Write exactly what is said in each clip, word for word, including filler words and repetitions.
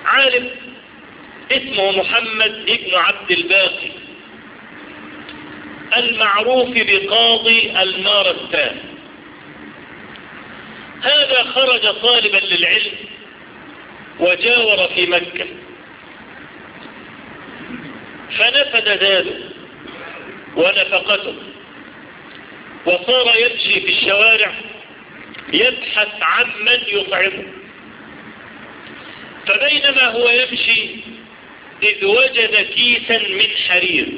عالم اسمه محمد ابن عبد الباقي المعروف بقاضي المارستان. هذا خرج طالبا للعلم وجاور في مكة، فنفد زاده ونفقته، وصار يمشي في الشوارع يبحث عن من يطعمه. فبينما هو يمشي إذ وجد كيسا من حرير،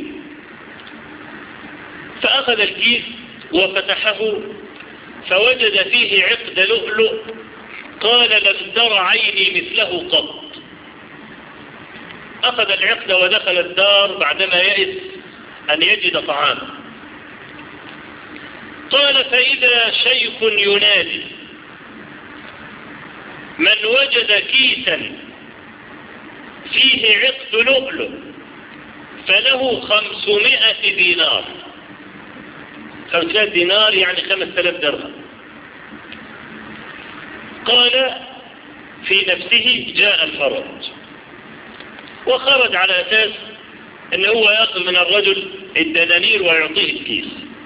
فأخذ الكيس وفتحه فوجد فيه عقد لؤلؤ قال لم تر عيني مثله قط. أخذ العقد ودخل الدار بعدما يئس أن يجد طعاما. قال فإذا شيخ ينادي من وجد كيسا فيه عقد لؤلؤ فله خمسمائة دينار. خمسمائة دينار يعني خمسة آلاف درهم. قال في نفسه جاء الفرج، وخرج على أساس أنه هو يأخذ من الرجل الدنانير ويعطيه الكيس.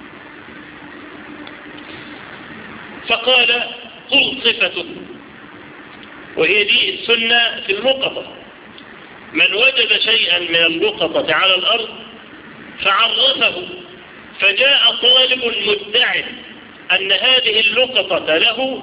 فقال قل صفته، وهي دي السنة في اللقطة، من وجد شيئا من اللقطة على الأرض فعرفه، فجاء طالب مدعي أن هذه اللقطة له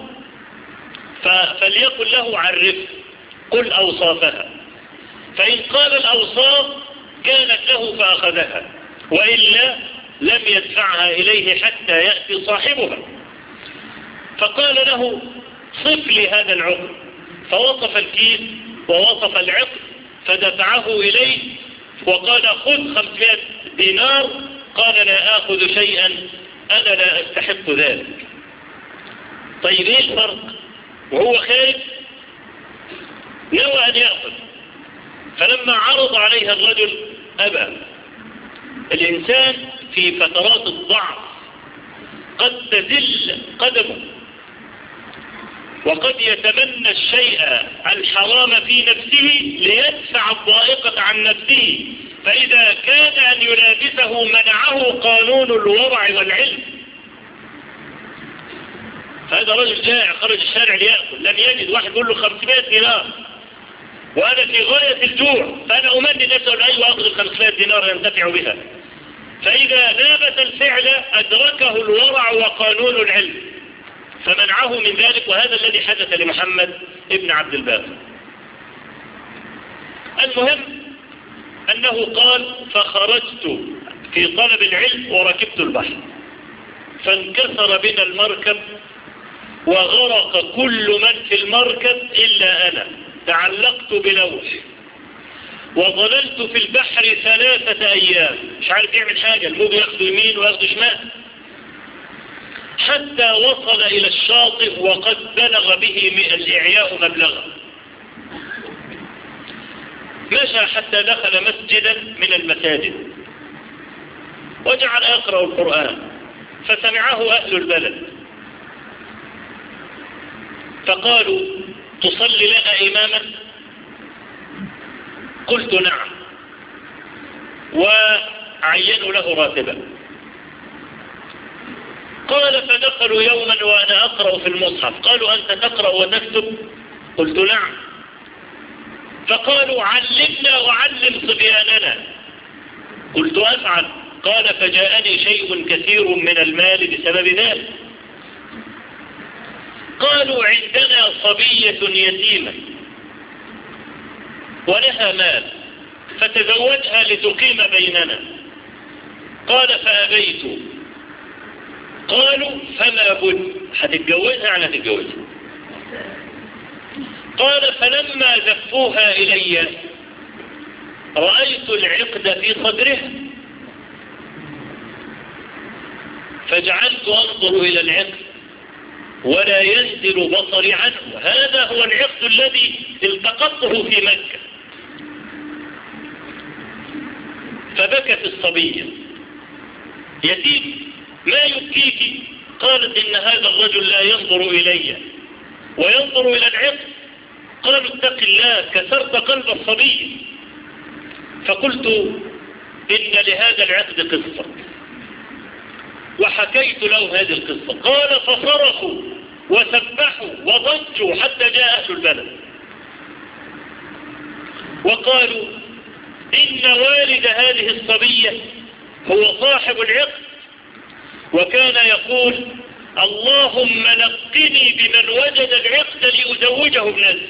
فليقل له عرف قل أوصافها، فإن قال الأوصاف كانت له فأخذها، وإلا لم يدفعها إليه حتى يأتي صاحبها. فقال له صف لي هذا العقد، فوصف الكيس ووصف العقد فدفعه إليه وقال خذ خمسمائة دينار. قال لا آخذ شيئا أنا لا أستحق ذلك. طيب إيش الفرق؟ وهو خارج نوى أن يأخذ، فلما عرض عليها الرجل أبى. الإنسان في فترات الضعف قد تزل قدمه، وقد يتمنى الشيء الحرام في نفسه ليدفع الضائقة عن نفسه، فإذا كان أن يلابسه منعه قانون الورع والعلم. فهذا رجل جائع خرج الشارع ليأكل، لم يجد، واحد يقول له خمسمائة دينار وأنا في غاية الجوع، فأنا أمني نفسه لأي وأخذ الخمسمائة دينار ينتفع بها. فإذا لابس الفعل أدركه الورع وقانون العلم فمنعه من ذلك، وهذا الذي حدث لمحمد ابن عبد الباقي. المهم أنه قال فخرجت في طلب العلم وركبت البحر فانكسر بنا المركب وغرق كل من في المركب إلا أنا، تعلقت بلوح وظللت في البحر ثلاثة أيام مش عارف يعمل حاجة، الموج ياخذ يمين وياخذ شمال، حتى وصل إلى الشاطئ وقد بلغ به الإعياء مبلغا. مشى حتى دخل مسجدا من المساجد وجعل يقرأ القرآن، فسمعه أهل البلد فقالوا تصلي لنا إماما؟ قلت نعم، وعينوا له راتبا. قال فدخلوا يوما وأنا أقرأ في المصحف، قالوا أنت تقرأ وتكتب؟ قلت نعم. فقالوا علمنا وعلم صبياننا، قلت أفعل. قال فجاءني شيء كثير من المال بسبب ذلك. قالوا عندنا صبية يتيمة ولها مال فتزوجها لتقيم بيننا. قال فأبيت. قالوا فما بد، هتتجوزها يعني هتتجوزها. قال فلما زفوها إلي رأيت العقد في صدرها فجعلت أنظر إلى العقد ولا ينزل بصري عنه، هذا هو العقد الذي التقطه في مكة. فبكت الصبية يتيم ما يبكيك؟ قالت إن هذا الرجل لا ينظر إلي وينظر إلى العقد قالوا اتق الله كسرت قلب الصبي. فقلت إن لهذا العقد قصة، وحكيت له هذه القصة. قال فصرخوا وسبحوا وضجوا حتى جاء أهل البلد وقالوا إن والد هذه الصبية هو صاحب العقد، وكان يقول اللهم نقني بمن وجد العقد لأزوجه ابنتي،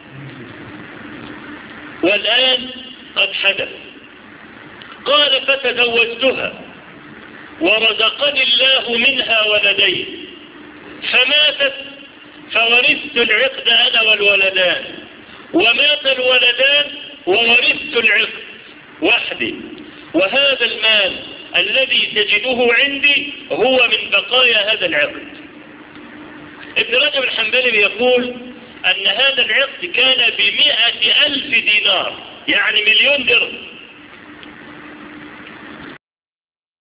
والآن قد حدث. قال فتزوجتها ورزقني الله منها ولدين، فماتت فورثت العقد أنا والولدان، ومات الولدان وورثت العقد وحدي، وهذا المال الذي تجده عندي هو من بقايا هذا العقد. ابن رجب الحنبلي يقول أن هذا العقد كان بمئة ألف دينار، يعني مليون درهم.